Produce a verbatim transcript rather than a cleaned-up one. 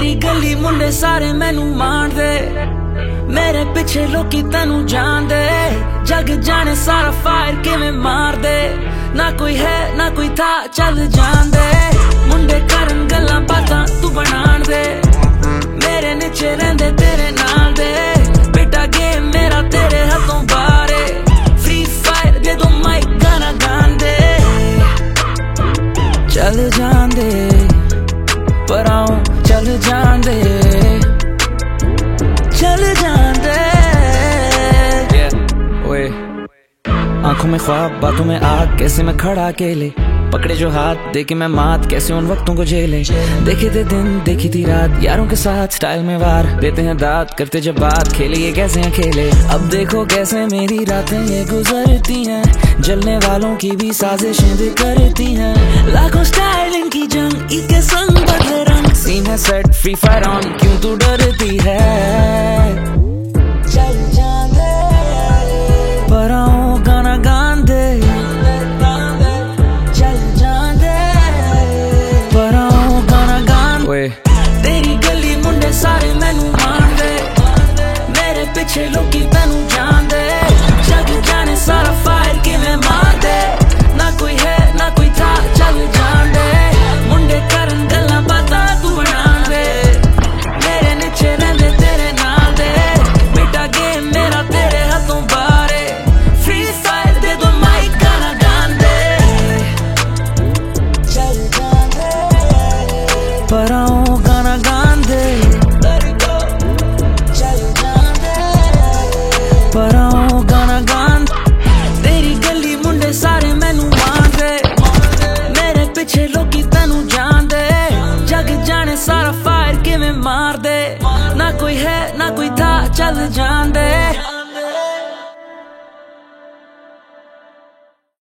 तेरी गली मुंडे सारे मैनू मानदे, मेरे पिछे लोकी तैनू जानदे। जग जाने सारा फायर किवें मार दे, ना कोई है ना कोई था चल जांदे। मुंडे करन गल्लां बातां तू बनाण दे, मेरे नीचे रहिंदे तेरे नाल दे। बेटा गेम मेरा तेरे हाथों बाहर है, फ्री फायर दे दो माइक गाना गांदे। चल जांदे परां चल जांदे, चल जांदे। ओए आंखों में ख्वाब बातों में आग, कैसे मैं खड़ा अकेले पकड़े जो हाथ देके मैं मात, कैसे उन वक्तों को झेले। देखे थे दिन देखी थी रात, यारों के साथ स्टाइल में वार देते हैं दांत, करते जब बात खेले ये कैसे अकेले। अब देखो कैसे मेरी रातें ये गुजरती हैं, जलने वालों की भी साजिशें भी करती हैं। लाखों स्टाइलिंग की जंग इनके संग बदले रंग, सीन है सेट फ्री फायर ऑन क्यों तू डरती है। चल जांदे परां गाना गांदे, तेरी गली मुंडे सारे मैनू मानदे, मेरे पिछे लोकी तैनू जानदे। जग जाने सारा फायर किवें मार दे, ना कोई है ना कोई था चल जांदे। मुंडे करन गल्लां बातां तू बनाण दे, मेरे नीचे रहिंदे तेरे नाल दे। बेटा गेम मेरा तेरे हाथों बाहर है, फ्री फायर दे दो माइक गाना गांदे। चल जांदे परां गाना गांदे, चल जांदे परां गाना गांदे। तेरी गली मुंडे सारे मैनू मानदे, मेरे पिछे लोकी तैनू जानदे। जग जाने सारा फायर किवें मार दे, ना कोई है ना कोई था चल जांदे।